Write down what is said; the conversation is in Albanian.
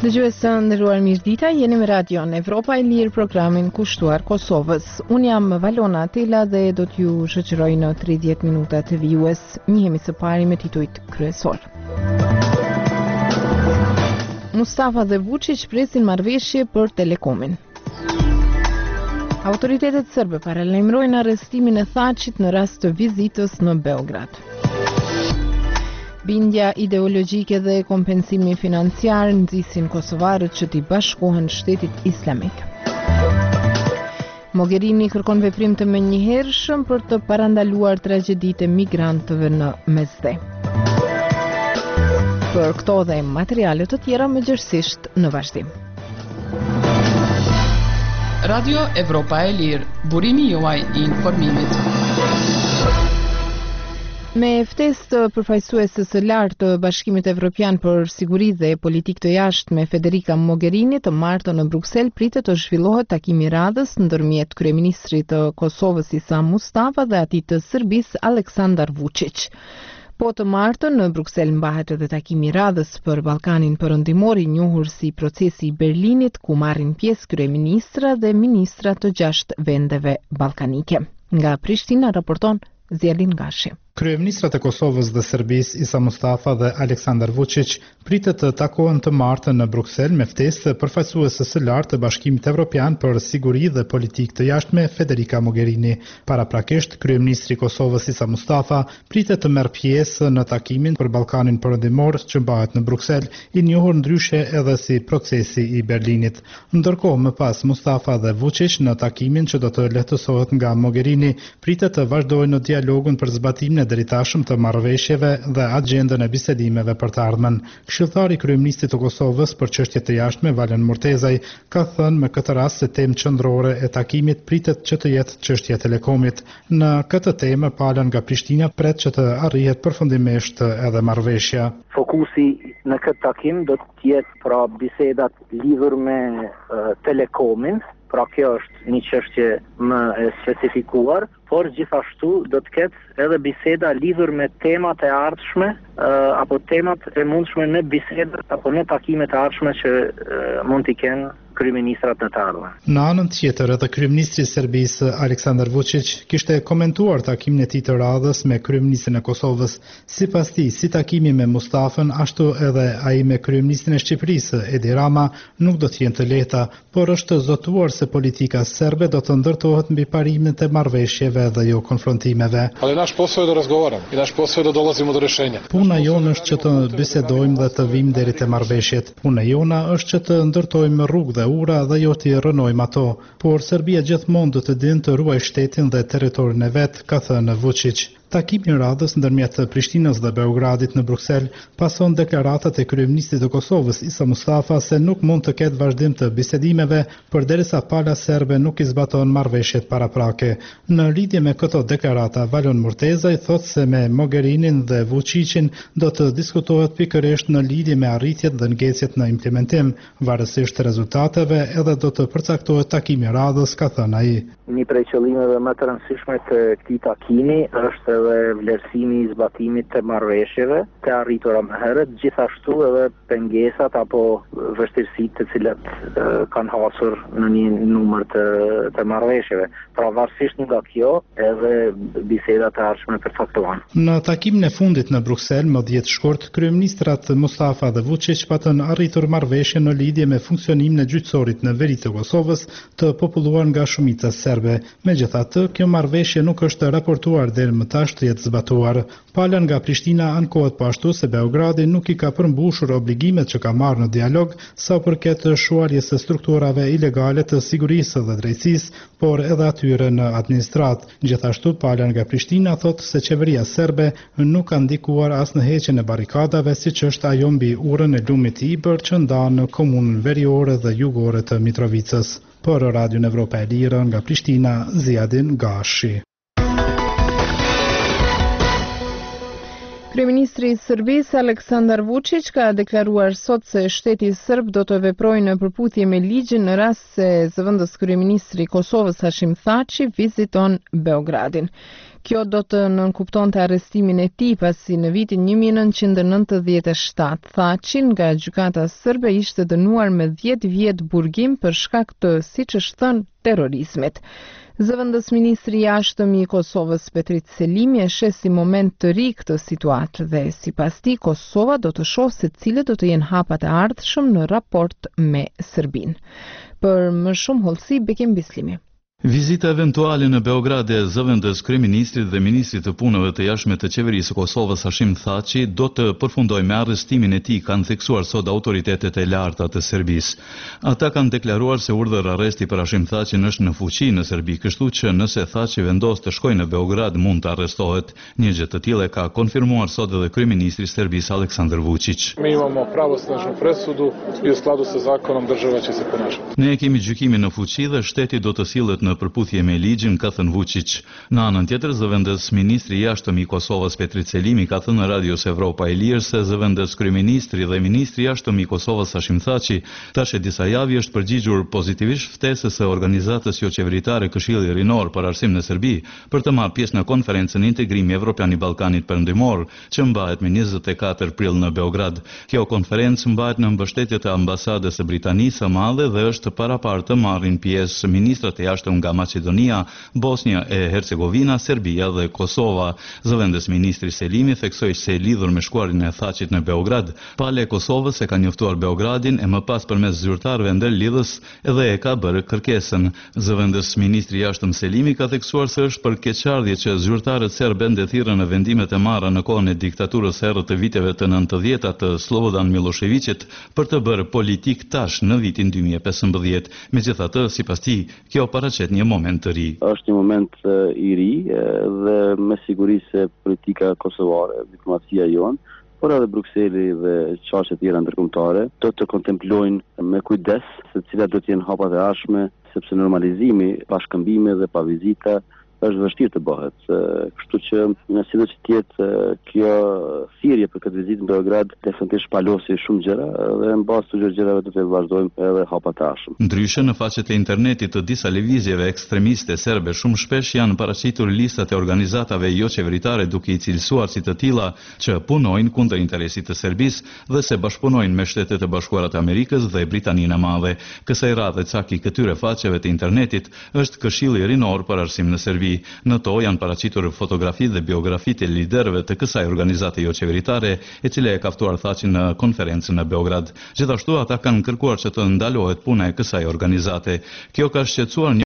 Dëgjues të nderuar, mirëdita, jeni me radion Evropa e Lirë, programin kushtuar Kosovës. Unë jam Valona Atela dhe do t'ju shoqëroj në 30 minuta të vijues. Njihemi së pari me titujt kryesor. Mustafa dhe Vučić presin marrëveshje për Telekomin. Autoritetet serbe paralajmërojnë arrestimin e Thaçit në rast të vizitës në Beograd. Bindja ideologjike dhe kompensimi financiar nxisin kosovarët që t'i bashkohen shtetit islamik. Mogherini kërkon veprim të menjëhershëm për të parandaluar tragjeditë e migrantëve në Mesdhe. Për këto dhe materiale të tjera mëngjesisht në vazhdim. Radio Evropa e Lirë, burimi juaj i informimit. Me ftesë të përfaqësuesës së lartë të Bashkimit Evropian për Siguri dhe Politikë të Jashtme Federica Mogherini të martën në Bruksel pritet të zhvillohet takimi radhës ndërmjet kryeministrit të Kosovës Isa Mustafa dhe atij të Serbisë Aleksandar Vučić. Po të martën në Bruksel mbahet edhe takimi radhës për Ballkanin Perëndimor, i njohur si procesi i Berlinit, ku marrin pjesë kryeministra dhe ministra të 6 vendeve ballkanike. Nga Prishtina raporton Zjedin Gashi. Kryeministrat e Kosovës dhe Serbisë Isa Mustafa dhe Aleksandar Vučić pritet të takohen të martën në Bruksel me ftesë të përfaqësuesës së lartë të Bashkimit Evropian për Siguri dhe Politikë të Jashtme Federica Mogherini. Paraprakisht, kryeministri i Kosovës Isa Mustafa pritet të merr pjesë në takimin për Ballkanin Perëndimor që mbahet në Bruksel, i njohur ndryshe edhe si procesi i Berlinit. Ndërkohë, më pas Mustafa dhe Vučić në takimin që do të lehtësohet nga Mogherini pritet të vazhdojnë në dialogun për zbatimin e deritashëm të marrëveshjeve dhe agjendën e bisedimeve për të ardhmen. Këshilltari i kryeministit të Kosovës për çështjet e jashtme Valen Murtezaj ka thënë me këtë rast se temë qendrore e takimit pritet që të jetë çështja e Telekomit. Në këtë temë pala nga Prishtina pret që të arrihet përfundimisht edhe marrëveshja. Fokusi në këtë takim do të jetë pra bisedat lidhur me Telekomin. Pra kjo është një çështje më e specifikuar, por gjithashtu do të ketë edhe biseda lidhur me temat e ardhshme apo temat e mundshme në bisedat apo në takimet e ardhshme që mund t'i kenë kryeministrat në të ardhmen. Në anën tjetër, edhe kryeministri i Serbisë Aleksandar Vučić kishte komentuar takimin e tij të radhës me kryeministrin e Kosovës. Sipas tij, si takimi me Mustafën, ashtu edhe ai me kryeministrin e Shqipërisë Edi Rama nuk do të jenë të lehta, por është zotuar se politika serbe do të ndërtohet mbi parimet e marrëveshjeve dhe jo konfrontimeve. Ali naš posao je da razgovaramo i naš posao je da dolazimo do rješenja. Puna jonë është që të bisedojmë dhe të vim deri te marrëveshjet. Puna jona është që të ndërtojmë rrugë dhe ura dhe jo t'i rënojmë ato, por Serbia gjithmonë do të dinë të ruaj shtetin dhe territorin e vet, ka thënë Vučić. Takimi i radhës ndërmjet Prishtinës dhe Beogradit në Bruksel pason deklaratat e kryeministit të Kosovës Isa Mustafa se nuk mund të ketë vazhdim të bisedimeve përderisa pala serbe nuk i zbaton marrëveshjet paraprake. Në lidhje me këto deklarata, Valen Murtezaj thotë se me Mogherinin dhe Vučićin do të diskutohet pikërisht në lidhje me arritjet dhe ngecjet në implementim, varësisht të rezultateve, edhe do të përcaktohet takimi i radhës, ka thënë ai. Një prej qëllimeve më të rëndësishme të këtij takimi është edhe vlerësimi i zbatimit të marrëveshjeve të arritura më herët, gjithashtu edhe pengesat apo vështirësitë të cilat kanë hasur në një numër të marrëveshjeve. Pra varësisht nga kjo, edhe bisedat e ardhshme përcaktohen. Në takimin e fundit në Bruksel, më 10 shkurt, kryeministrat Mustafa dhe Vučić patën arritur marrëveshje në lidhje me funksionimin e gjyqësorit në veri të Kosovës të populluar nga shumica serbe. Megjithatë, kjo marrëveshje nuk është raportuar deri më tash të jetë zbatuar. Pala nga Prishtina ankohet po ashtu se Beogradi nuk i ka përmbushur obligimet që ka marrë në dialog sa përket shuarjes së strukturave ilegale të sigurisë dhe drejtësisë, por edhe atyre në administrat. Gjithashtu, pala nga Prishtina thotë se qeveria serbe nuk ka ndikuar as në heqjen e barrikadave, siç është ajo mbi urën e lumit Ibër që ndan në komunën veriore dhe jugore të Mitrovicës. Për Radion Evropa e Lirë nga Prishtina, Zjedin Gashi. Kryeministri i Serbisë Aleksandar Vučić ka deklaruar sot se shteti serb do të veprojë në përputhje me ligjin në rast se zëvendës kryeministri i Kosovës Hashim Thaçi viziton Beogradin. Kjo do të nënkuptonte arrestimin e tij pasi në vitin 1997 Thaçi nga gjykata serbe ishte dënuar me 10 vjet burgim për shkak të, siç është thënë, terrorizmit. Zëvendës ministri i jashtëm i Kosovës Petrit Selimi e sheh si moment të ri këtë situatë dhe sipas tij Kosova do të shohë se cilët do të jenë hapat e ardhshëm në raport me Serbinë. Për më shumë hollësi Bekim Bislimi. Vizita eventuale në Beograd e zëvendës kryeministrit dhe ministrit të punëve të jashtme të qeverisë së Kosovës Hashim Thaçi do të përfundojë me arrestimin e tij, kanë theksuar sot autoritetet e larta të Serbisë. Ata kanë deklaruar se urdhër arresti për Hashim Thaçin është në fuqi në Serbi, kështu që nëse Thaçi vendos të shkojë në Beograd mund të arrestohet. Një gjë të tillë ka konfirmuar sot edhe kryeministri i Serbisë Aleksandar Vučić. Mi imamo pravosnažnu presudu i u skladu sa zakonom država će se ponašati. Ne kemi gjykimin në fuqi dhe shteti do të sillet në përputhje me ligjin, ka thënë Vučić. Në anën tjetër, zëvendës ministri i jashtëm i Kosovës Petrit Selimi ka thënë në Radios Evropa e Lirë se zëvendës kryeministri dhe ministri i jashtëm i Kosovës Hashim Thaçi tash e disa javë është përgjigjur pozitivisht ftesës së organizatës jo qeveritare Këshilli Rinor për Arsim në Serbi për të marrë pjesë në konferencën Integrimi Evropian i Ballkanit Perëndimor, që mbahet me 24 prill në Beograd. Kjo konferencë mbahet në mbështetje të ambasadës së Britanisë së Madhe dhe është paraparë të marrin pjesë ministrat e jashtëm nga Macedonia, Bosnia e Hercegovina, Serbia dhe Kosova. Zëvendës ministri Selimi theksoi se lidhur me shkuarjen e Thaçit në Beograd, palë e Kosovës e ka njoftuar Beogradin e më pas përmes zyrtarëve ndërlidhës edhe e ka bërë kërkesën. Zëvendës ministri i jashtëm Selimi ka theksuar se është për keqardhje që zyrtarët serbë ndethirën në vendimet e marra në kohën e diktaturës herët të viteve të 90-ta të Slobodan Miloševićit për të bërë politik tash në vitin 2015. Megjithatë, sipas tij, kjo paraqet një moment të ri. Është një moment i ri dhe me siguri se politika kosovare, diplomacia jonë, por edhe Brukseli dhe çështjet tjera ndërkombëtare do të kontemplojnë me kujdes se cilat do të jenë hapat e ardhshme, sepse normalizimi pa shkëmbime dhe pa vizita është vështirë të bëhet. Kështu që sido që të jetë kjo thirrje për këtë vizitë në Beograd definitivisht palosi shumë gjëra dhe në bazë të gjërave do të vazhdojmë edhe hapat e ardhshëm. Ndryshe, në faqet e internetit të disa lëvizjeve ekstremiste serbe shumë shpesh janë paraqitur listat e organizatave jo qeveritare duke i cilësuar si të tilla që punojnë kundër interesit të Serbisë dhe se bashkëpunojnë me Shtetet e Bashkuara të Amerikës dhe Britaninë e Madhe. Kësaj radhe cak i këtyre faqeve të internetit është Këshilli Rinor për Arsim në Serbi. Në to janë paraqitur fotografi dhe biografi të liderëve të kësaj organizate jo qeveritare, e cila e ka ftuar Thaçin në konferencën në Beograd. Gjithashtu ata kanë kërkuar që të ndalohet puna e kësaj organizate. Kjo ka shqetësuar